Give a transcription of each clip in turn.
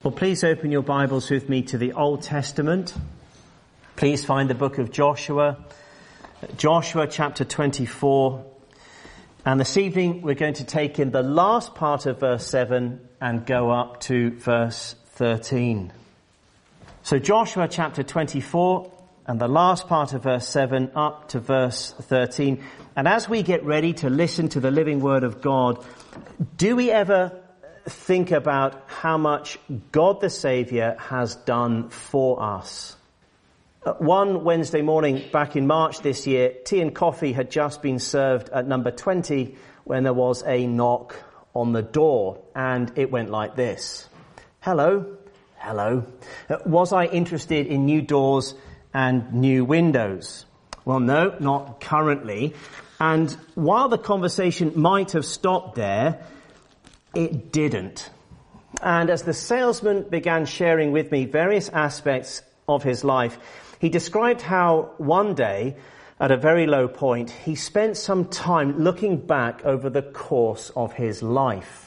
Well, please open your Bibles with me to the Old Testament. Please find the book of Joshua, Joshua chapter 24. And this evening we're going to take in the last part of verse 7 and go up to verse 13. So Joshua chapter 24 and the last part of verse 7 up to verse 13. And as we get ready to listen to the living word of God, do we ever think about how much God the Saviour has done for us? One Wednesday morning back in March this year, tea and coffee had just been served at number 20 when there was a knock on the door, and it went like this. Hello. Hello. Was I interested in new doors and new windows? Well, no, not currently. And while the conversation might have stopped there, it didn't. And as the salesman began sharing with me various aspects of his life, he described how one day, at a very low point, he spent some time looking back over the course of his life.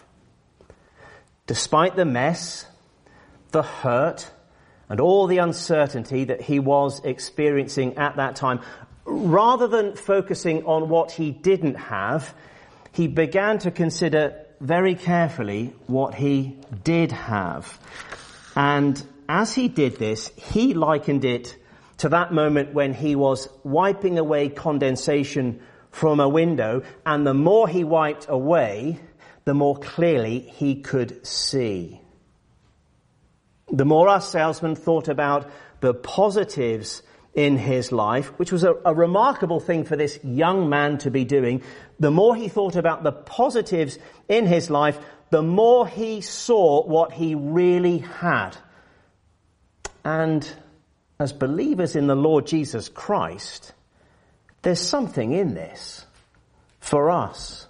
Despite the mess, the hurt, and all the uncertainty that he was experiencing at that time, rather than focusing on what he didn't have, he began to consider very carefully what he did have. And as he did this, he likened it to that moment when he was wiping away condensation from a window, and the more he wiped away, the more clearly he could see. The more our salesman thought about the positives in his life, which was a remarkable thing for this young man to be doing, the more he thought about the positives in his life, the more he saw what he really had. And as believers in the Lord Jesus Christ, there's something in this for us.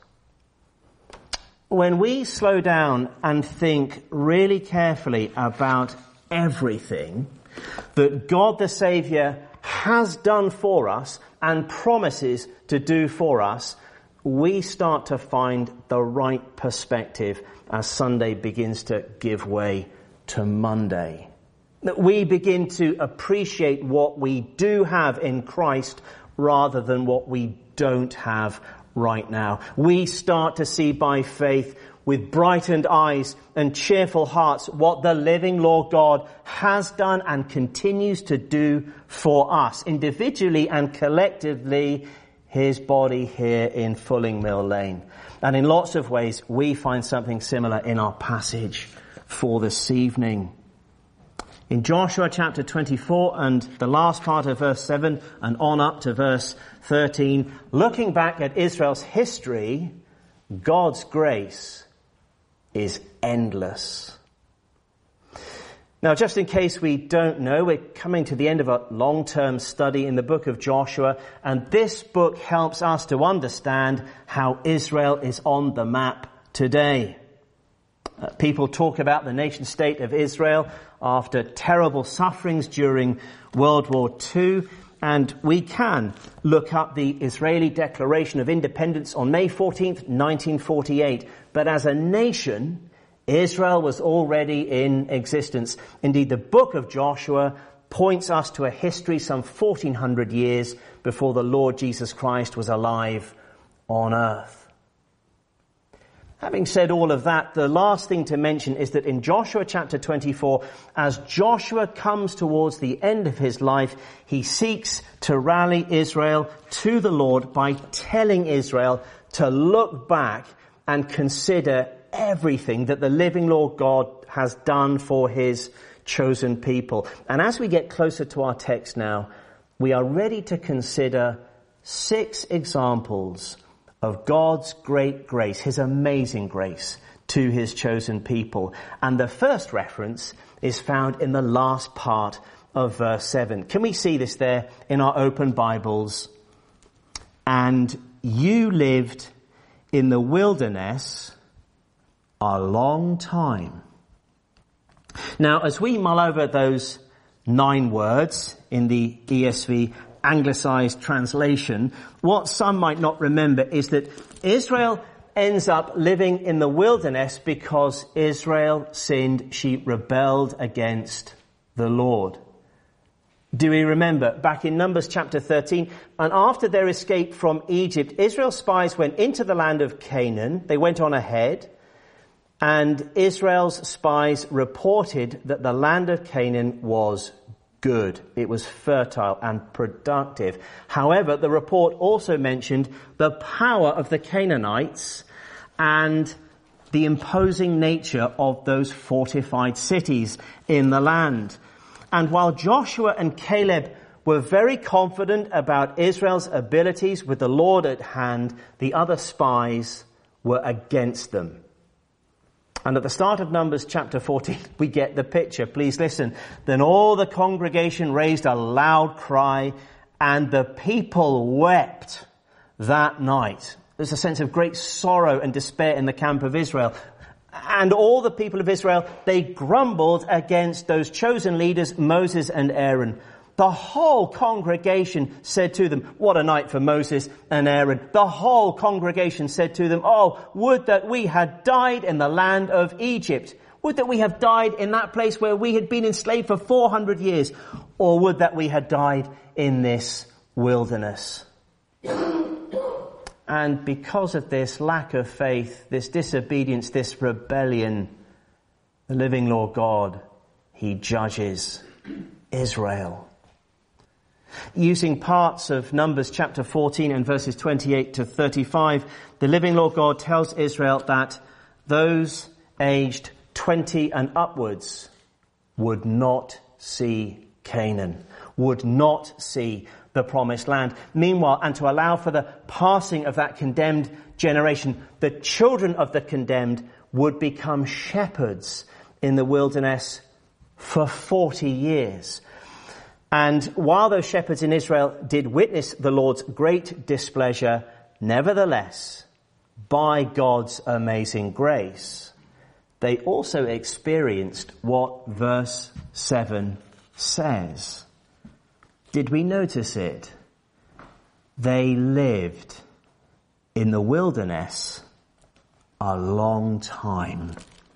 When we slow down and think really carefully about everything that God the Saviour has done for us and promises to do for us, we start to find the right perspective as Sunday begins to give way to Monday. That we begin to appreciate what we do have in Christ rather than what we don't have right now. We start to see by faith with brightened eyes and cheerful hearts what the living Lord God has done and continues to do for us, individually and collectively, his body here in Fulling Mill Lane. And in lots of ways, we find something similar in our passage for this evening. In Joshua chapter 24 and the last part of verse 7 and on up to verse 13, looking back at Israel's history, God's grace is endless. Now, just in case we don't know, we're coming to the end of a long-term study in the book of Joshua, and this book helps us to understand how Israel is on the map today. People talk about the nation-state of Israel after terrible sufferings during World War II, and we can look up the Israeli Declaration of Independence on May 14th, 1948. But as a nation, Israel was already in existence. Indeed, the book of Joshua points us to a history some 1400 years before the Lord Jesus Christ was alive on earth. Having said all of that, the last thing to mention is that in Joshua chapter 24, as Joshua comes towards the end of his life, he seeks to rally Israel to the Lord by telling Israel to look back and consider everything that the living Lord God has done for his chosen people. And as we get closer to our text now, we are ready to consider 6 examples of God's great grace, his amazing grace to his chosen people. And the first reference is found in the last part of verse 7. Can we see this there in our open Bibles? And you lived in the wilderness a long time. Now, as we mull over those 9 words in the ESV anglicized translation, what some might not remember is that Israel ends up living in the wilderness because Israel sinned. She rebelled against the Lord. Do we remember back in Numbers chapter 13, and after their escape from Egypt, Israel's spies went into the land of Canaan. They went on ahead, and Israel's spies reported that the land of Canaan was good. It was fertile and productive. However, the report also mentioned the power of the Canaanites and the imposing nature of those fortified cities in the land. And while Joshua and Caleb were very confident about Israel's abilities with the Lord at hand, the other spies were against them. And at the start of Numbers chapter 14, we get the picture. Please listen. Then all the congregation raised a loud cry, and the people wept that night. There's a sense of great sorrow and despair in the camp of Israel. And all the people of Israel, they grumbled against those chosen leaders, Moses and Aaron. The whole congregation said to them, what a night for Moses and Aaron. The whole congregation said to them, oh, would that we had died in the land of Egypt. Would that we have died in that place where we had been enslaved for 400 years. Or would that we had died in this wilderness. And because of this lack of faith, this disobedience, this rebellion, the living Lord God, he judges Israel. Using parts of Numbers chapter 14 and verses 28 to 35, the living Lord God tells Israel that those aged 20 and upwards would not see Canaan, would not see the promised land. Meanwhile, and to allow for the passing of that condemned generation, the children of the condemned would become shepherds in the wilderness for 40 years. And while those shepherds in Israel did witness the Lord's great displeasure, nevertheless, by God's amazing grace, they also experienced what verse 7 says. Did we notice it? They lived in the wilderness a long time.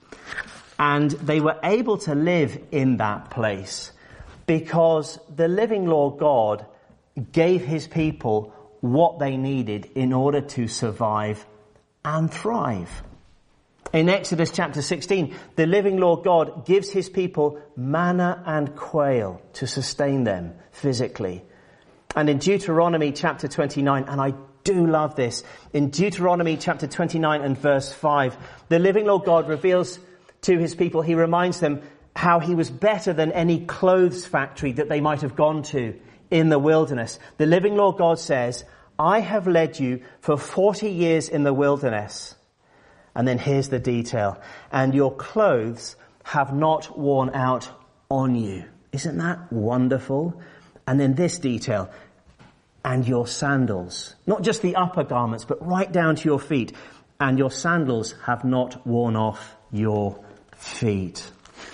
And they were able to live in that place because the living Lord God gave his people what they needed in order to survive and thrive. In Exodus chapter 16, the living Lord God gives his people manna and quail to sustain them physically. And in Deuteronomy chapter 29, and I do love this, in Deuteronomy chapter 29 and verse 5, the living Lord God reveals to his people, he reminds them how he was better than any clothes factory that they might have gone to in the wilderness. The living Lord God says, I have led you for 40 years in the wilderness. And then here's the detail. And your clothes have not worn out on you. Isn't that wonderful? And then this detail. And your sandals, not just the upper garments, but right down to your feet. And your sandals have not worn off your feet.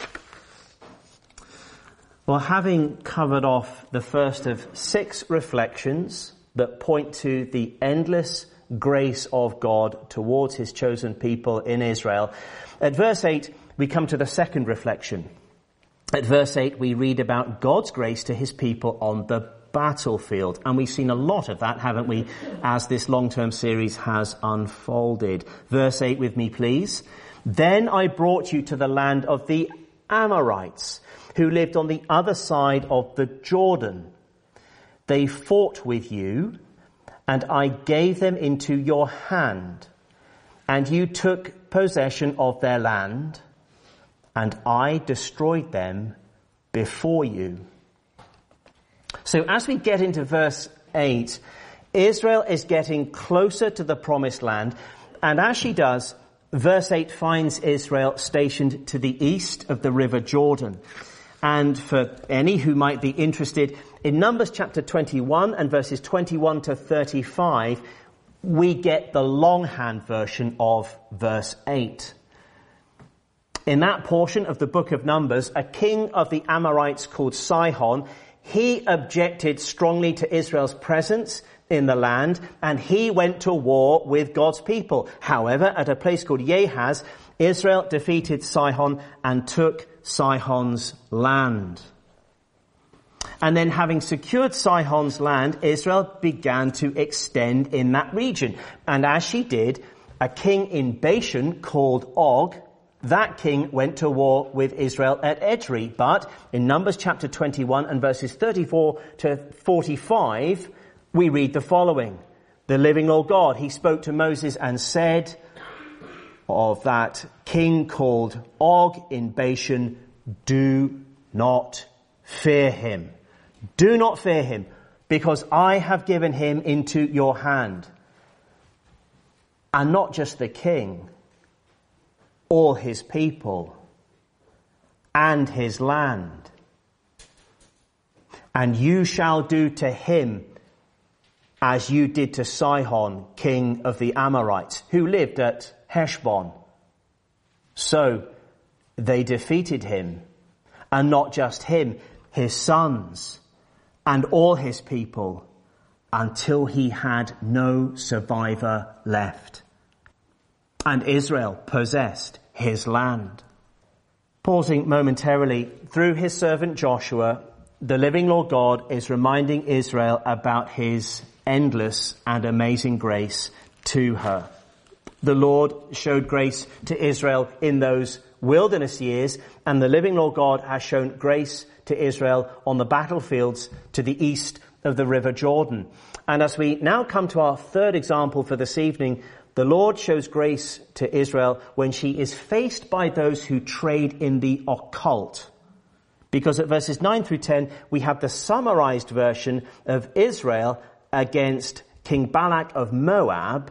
Well, having covered off the first of 6 reflections that point to the endless grace of God towards his chosen people in Israel, at verse 8 we come to the second reflection. At verse 8 we read about God's grace to his people on the battlefield, and we've seen a lot of that, haven't we, as this long-term series has unfolded. Verse 8 with me, please. Then I brought you to the land of the Amorites, who lived on the other side of the Jordan. They fought with you, and I gave them into your hand, and you took possession of their land, and I destroyed them before you. So as we get into verse 8, Israel is getting closer to the promised land, and as she does, verse 8 finds Israel stationed to the east of the river Jordan. And for any who might be interested, in Numbers chapter 21 and verses 21 to 35, we get the longhand version of verse 8. In that portion of the book of Numbers, a king of the Amorites called Sihon, he objected strongly to Israel's presence in the land, and he went to war with God's people. However, at a place called Jahaz, Israel defeated Sihon and took Sihon's land. And then, having secured Sihon's land, Israel began to extend in that region. And as she did, a king in Bashan called Og, that king went to war with Israel at Edrei. But in Numbers chapter 21 and verses 34 to 45, we read the following. The living Lord God, he spoke to Moses and said of that king called Og in Bashan, do not fear him. Do not fear him, because I have given him into your hand. And not just the king, all his people and his land. And you shall do to him as you did to Sihon, king of the Amorites, who lived at Heshbon. So they defeated him, and not just him, his sons and all his people, until he had no survivor left. And Israel possessed his land. Pausing momentarily, through his servant Joshua, the living Lord God is reminding Israel about his endless and amazing grace to her. The Lord showed grace to Israel in those wilderness years, and the living Lord God has shown grace to Israel on the battlefields to the east of the River Jordan. And as we now come to our third example for this evening, the Lord shows grace to Israel when she is faced by those who trade in the occult. Because at verses 9 through 10, we have the summarized version of Israel against King Balak of Moab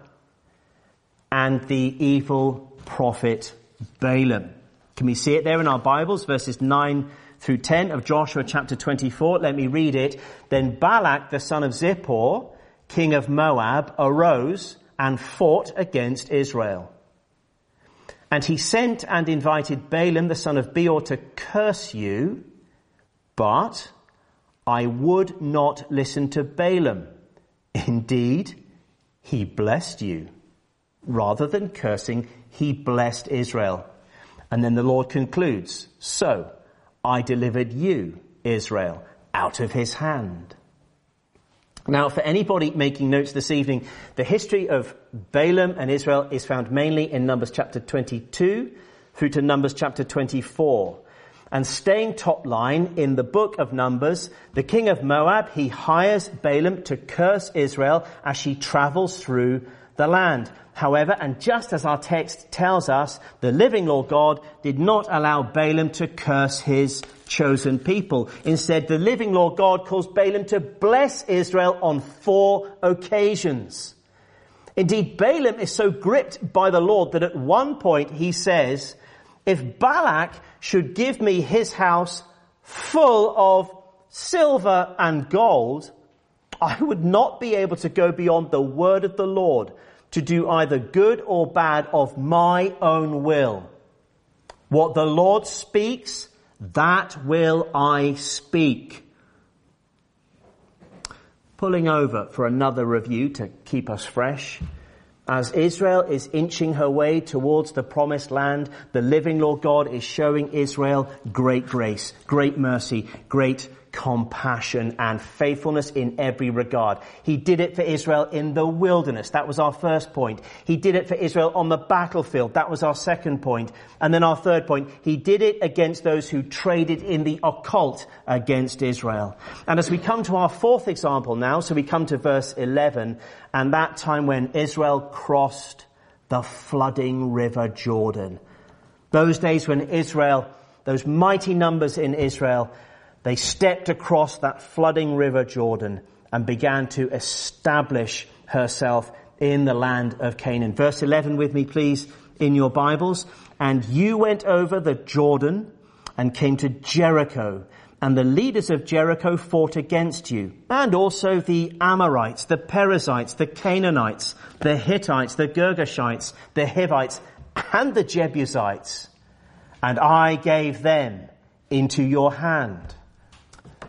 and the evil prophet Balaam. Can we see it there in our Bibles? Verses 9 through 10 of Joshua chapter 24. Let me read it. Then Balak, the son of Zippor, king of Moab, arose and fought against Israel. And he sent and invited Balaam, the son of Beor, to curse you, but I would not listen to Balaam. Indeed, he blessed you. Rather than cursing, he blessed Israel. And then the Lord concludes, so I delivered you, Israel, out of his hand. Now, for anybody making notes this evening, the history of Balaam and Israel is found mainly in Numbers chapter 22 through to Numbers chapter 24. And staying top line in the book of Numbers, the king of Moab, he hires Balaam to curse Israel as she travels through the land. However, and just as our text tells us, the living Lord God did not allow Balaam to curse his chosen people. Instead, the living Lord God caused Balaam to bless Israel on 4 occasions. Indeed, Balaam is so gripped by the Lord that at one point he says, if Balak should give me his house full of silver and gold, I would not be able to go beyond the word of the Lord to do either good or bad of my own will. What the Lord speaks, that will I speak. Pulling over for another review to keep us fresh. As Israel is inching her way towards the promised land, the living Lord God is showing Israel great grace, great mercy, great compassion and faithfulness in every regard. He did it for Israel in the wilderness. That was our first point. He did it for Israel on the battlefield. That was our second point. And then our third point, he did it against those who traded in the occult against Israel. And as we come to our fourth example now, so we come to verse 11, and that time when Israel crossed the flooding river Jordan. Those days when Israel, those mighty numbers in Israel, they stepped across that flooding river Jordan and began to establish herself in the land of Canaan. Verse 11 with me, please, in your Bibles. And you went over the Jordan and came to Jericho, and the leaders of Jericho fought against you, and also the Amorites, the Perizzites, the Canaanites, the Hittites, the Girgashites, the Hivites, and the Jebusites. And I gave them into your hand.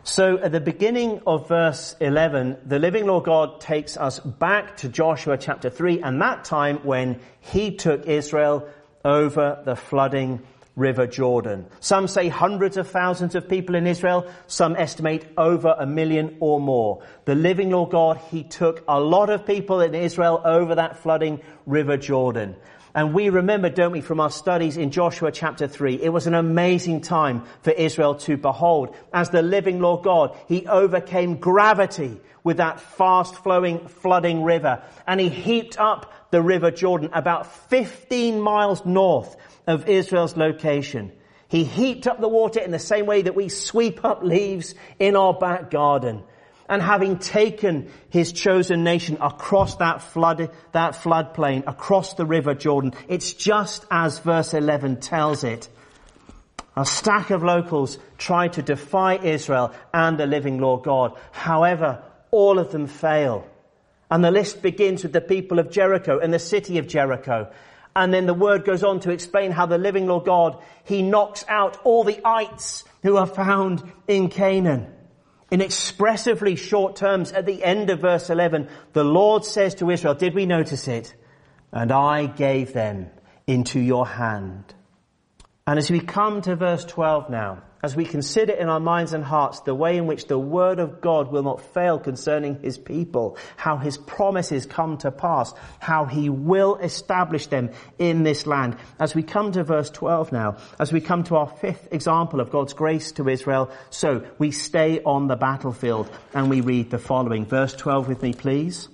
So at the beginning of verse 11, the living Lord God takes us back to Joshua chapter 3, and that time when he took Israel over the flooding River Jordan. Some say hundreds of thousands of people in Israel. Some estimate over 1 million or more. The living Lord God, he took a lot of people in Israel over that flooding River Jordan. And we remember, don't we, from our studies in Joshua chapter 3, it was an amazing time for Israel to behold. As the living Lord God, he overcame gravity with that fast-flowing, flooding river. And he heaped up the River Jordan about 15 miles north of Israel's location. He heaped up the water in the same way that we sweep up leaves in our back garden. And having taken his chosen nation across that floodplain, across the River Jordan, it's just as verse 11 tells it. A stack of locals tried to defy Israel and the living Lord God. However, all of them fail. And the list begins with the people of Jericho and the city of Jericho. And then the word goes on to explain how the living Lord God, he knocks out all the ites who are found in Canaan. In expressively short terms, at the end of verse 11, the Lord says to Israel, did we notice it? And I gave them into your hand. And as we come to verse 12 now, as we consider in our minds and hearts the way in which the word of God will not fail concerning his people, how his promises come to pass, how he will establish them in this land. As we come to verse 12 now, as we come to our fifth example of God's grace to Israel, so we stay on the battlefield and we read the following. Verse 12 with me, please.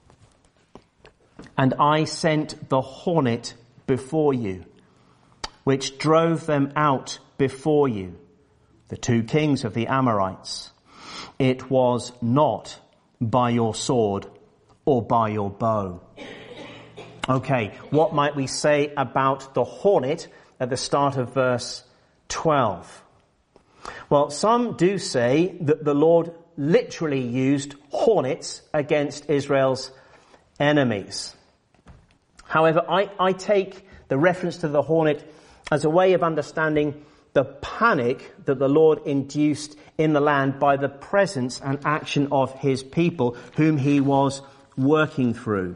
And I sent the hornet before you, which drove them out before you, the two kings of the Amorites. It was not by your sword or by your bow. Okay, what might we say about the hornet at the start of verse 12? Well, some do say that the Lord literally used hornets against Israel's enemies. However, I take the reference to the hornet as a way of understanding the panic that the Lord induced in the land by the presence and action of his people whom he was working through.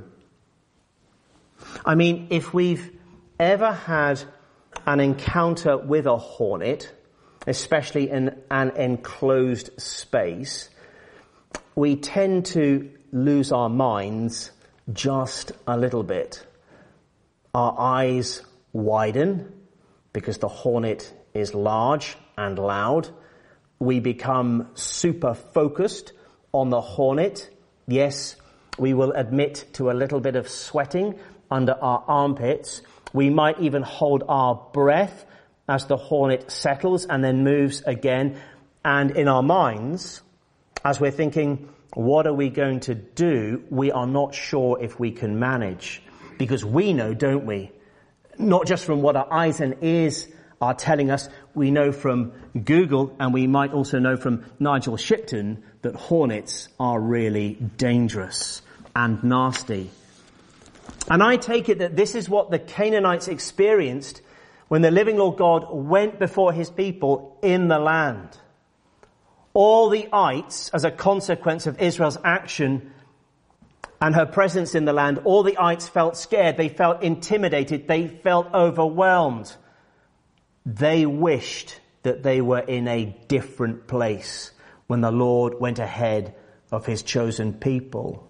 I mean, if we've ever had an encounter with a hornet, especially in an enclosed space, we tend to lose our minds just a little bit. Our eyes widen because the hornet is large and loud. We become super focused on the hornet. Yes, we will admit to a little bit of sweating under our armpits. We might even hold our breath as the hornet settles and then moves again. And in our minds, as we're thinking, what are we going to do? We are not sure if we can manage. Because we know, don't we? Not just from what our eyes and ears are telling us, we know from Google, and we might also know from Nigel Shipton, that hornets are really dangerous and nasty. And I take it that this is what the Canaanites experienced when the living Lord God went before his people in the land. All the ites, as a consequence of Israel's action and her presence in the land, all the ites felt scared, they felt intimidated, they felt overwhelmed. They wished that they were in a different place when the Lord went ahead of his chosen people.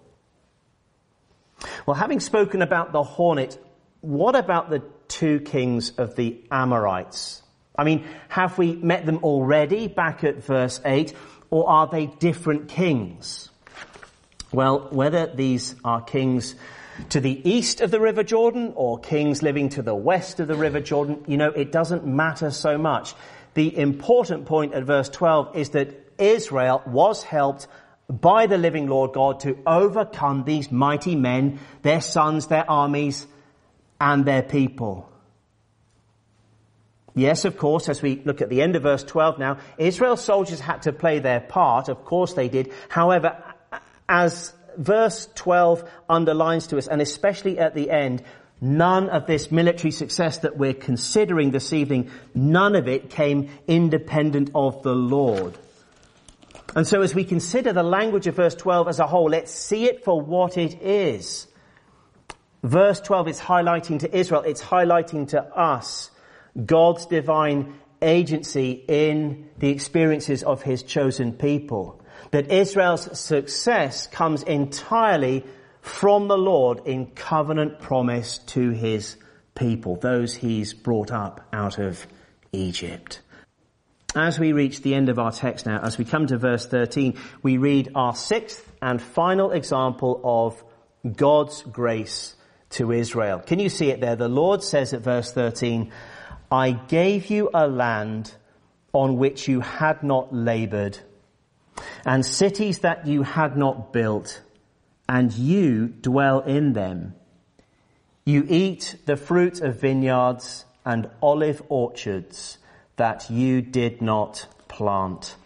Well, having spoken about the hornet, what about the two kings of the Amorites? I mean, have we met them already back at verse 8, or are they different kings? Well, whether these are kings to the east of the River Jordan or kings living to the west of the River Jordan, it doesn't matter so much. The important point at verse 12 is that Israel was helped by the living Lord God to overcome these mighty men, their sons, their armies, and their people. Yes, of course, as we look at the end of verse 12 now, Israel's soldiers had to play their part. Of course they did. However, as verse 12 underlines to us, and especially at the end, none of this military success that we're considering this evening, none of it came independent of the Lord. And so as we consider the language of verse 12 as a whole, let's see it for what it is. Verse 12 is highlighting to Israel, it's highlighting to us God's divine agency in the experiences of his chosen people. That Israel's success comes entirely from the Lord in covenant promise to his people, those he's brought up out of Egypt. As we reach the end of our text now, as we come to verse 13, we read our sixth and final example of God's grace to Israel. Can you see it there? The Lord says at verse 13, I gave you a land on which you had not labored, and cities that you had not built, and you dwell in them. You eat the fruit of vineyards and olive orchards that you did not plant.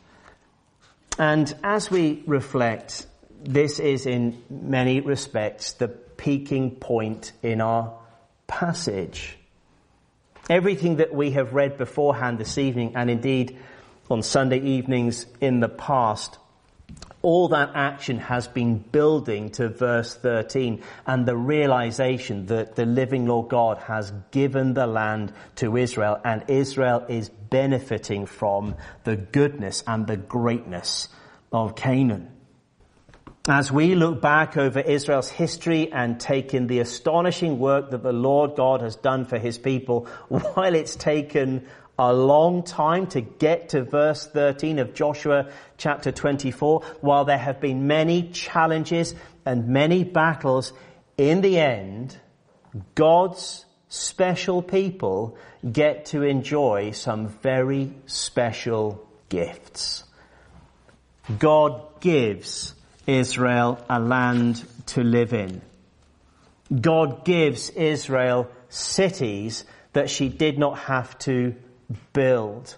And as we reflect, this is in many respects the peaking point in our passage. Everything that we have read beforehand this evening, and indeed on Sunday evenings in the past, all that action has been building to verse 13 and the realization that the living Lord God has given the land to Israel, and Israel is benefiting from the goodness and the greatness of Canaan. As we look back over Israel's history and take in the astonishing work that the Lord God has done for his people, while it's taken a long time to get to verse 13 of Joshua chapter 24, while there have been many challenges and many battles, in the end, God's special people get to enjoy some very special gifts. God gives Israel a land to live in. God gives Israel cities that she did not have to build.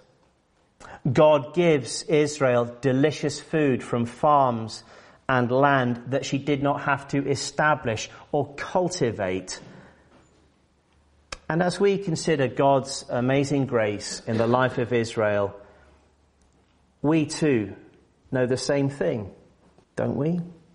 God gives Israel delicious food from farms and land that she did not have to establish or cultivate. And as we consider God's amazing grace in the life of Israel, we too know the same thing, don't we?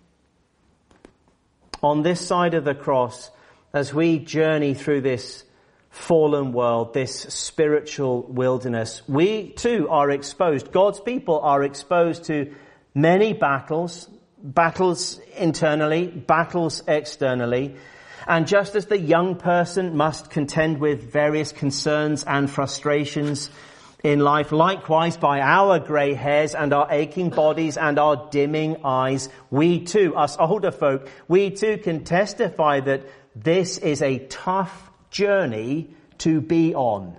On this side of the cross, as we journey through this fallen world, this spiritual wilderness, we too are exposed. God's people are exposed to many battles internally, battles externally. And just as the young person must contend with various concerns and frustrations in life, likewise by our grey hairs and our aching bodies and our dimming eyes, we too, us older folk, we too can testify that this is a tough journey to be on.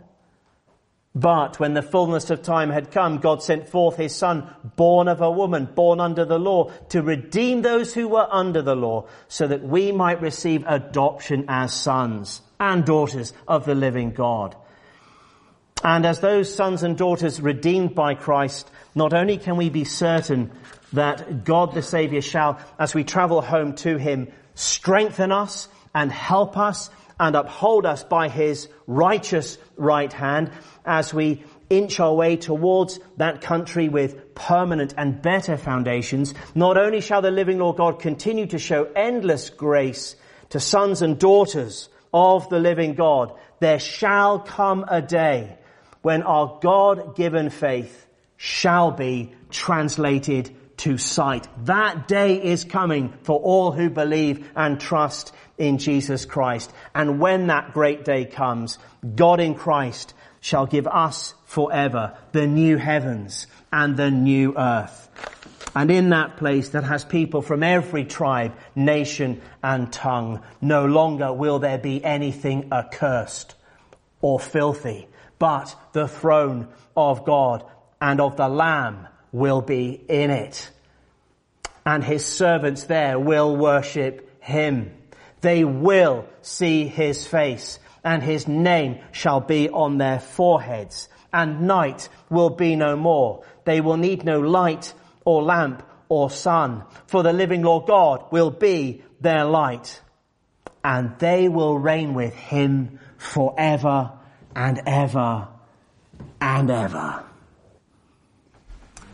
But when the fullness of time had come, God sent forth his Son, born of a woman, born under the law, to redeem those who were under the law, so that we might receive adoption as sons and daughters of the living God. And as those sons and daughters redeemed by Christ, not only can we be certain that God the Saviour shall, as we travel home to him, strengthen us and help us and uphold us by his righteous right hand as we inch our way towards that country with permanent and better foundations. Not only shall the living Lord God continue to show endless grace to sons and daughters of the living God, there shall come a day when our God-given faith shall be translated to sight. That day is coming for all who believe and trust in Jesus Christ. And when that great day comes, God in Christ shall give us forever the new heavens and the new earth. And in that place that has people from every tribe, nation and tongue, no longer will there be anything accursed or filthy, but the throne of God and of the Lamb will be in it. And his servants there will worship him. They will see his face, and his name shall be on their foreheads. And night will be no more. They will need no light or lamp or sun, for the living Lord God will be their light. And they will reign with him forever and ever and ever.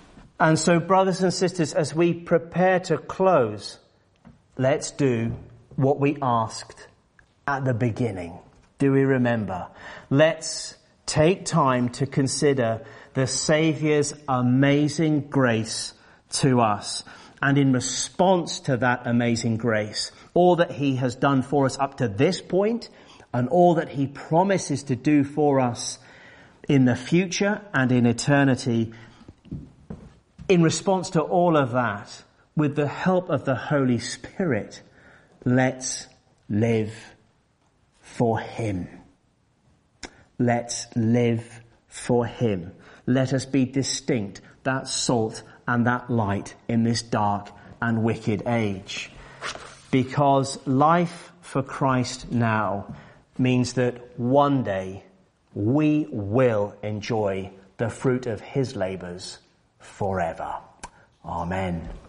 And so, brothers and sisters, as we prepare to close, let's do what we asked at the beginning. Do we remember? Let's take time to consider the Saviour's amazing grace to us. And in response to that amazing grace, all that he has done for us up to this point, and all that he promises to do for us in the future and in eternity, in response to all of that, with the help of the Holy Spirit, let's live for him. Let's live for him. Let us be distinct, that salt and that light in this dark and wicked age. Because life for Christ now means that one day we will enjoy the fruit of his labours forever. Amen.